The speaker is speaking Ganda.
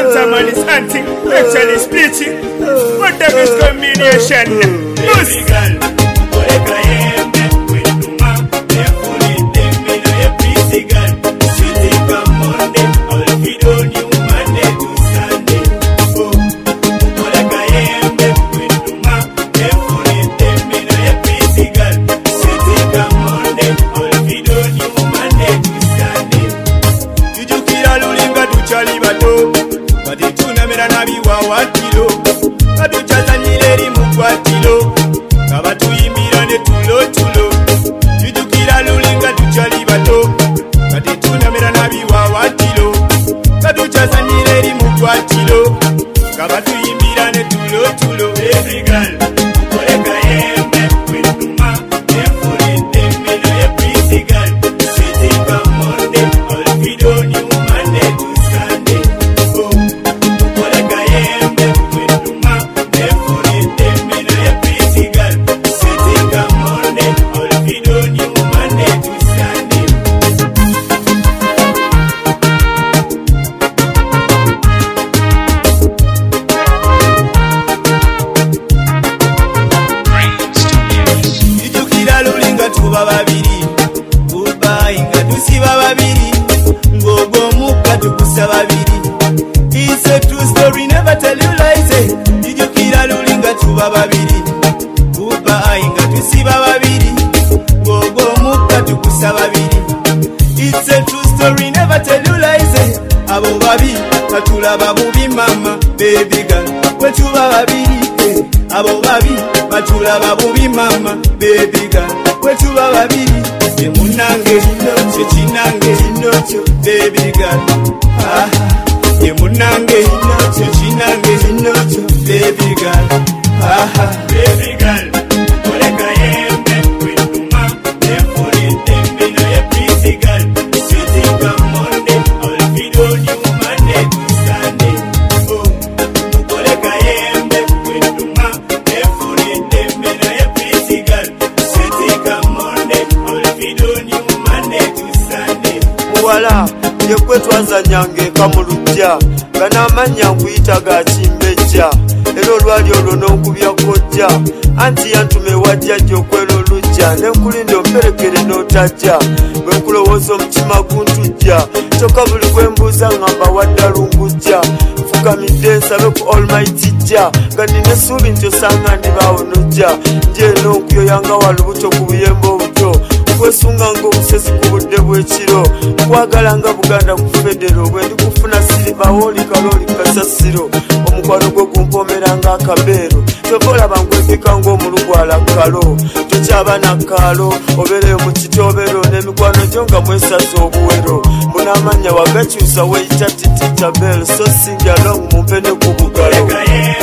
Sometimes man is hunting, actually splitting. What the is combination? Musical. It's a true story, never tell you lies. Did you kill a lulinga tuba babiri? Uba inga tusiba babiri. Gogo muka tukusa babiri. It's a true story, never tell you lies. Abo babi, katula babubi mama, baby girl. Wetuba babiri. Abo babi, katula babubi mama, baby girl. Wetuba babiri. Munange, chinange, baby girl. Munange, chinange, baby girl. Baby girl. Oleka yembe, kwituma, nefuri tembino ye pretty girl. Sweetie come Monday, all video you Monday to Sunday. Oleka yembe, kwituma, nefuri tembino ye pretty girl. Sweetie come Monday, all video you Monday to Sunday. Wala, yekwe twazanyange kamulujja, gana amanya nkuyita ga Kimbejja. Era olwali olwo n'onkubya kojja, anti yantume wajjajja okwera olujja, ne nkulinda omperekere n'otajja, bwe nkulowooza omutima guntujja, kyokka buli gwe mbuuza ngamba wadda lungujja, nfukamidde nsabe ku Almighty Jja, nga nina essuubi nti osanga ndibaawo nojja, njeeno nkuyoyanga walubuto ku buyembe obuto, kwesunga ng'obusezi ku budde bw'ekiro, nkwagala nga Buganda ku Federo, bwe ndikufuna siriva wooli kalooli kasasiro, omukwano gwe gumpomera ng'akabeero, kyova olaba nkwekeka ng'omulugwala kalo, tokyaba na kaalo, obeereyo mu kitobero, n'emikwano gyo nga mwesaza obuwero, munamanya wagakyusa weyita titita bel, so sing along mumpe ne ku bugalo.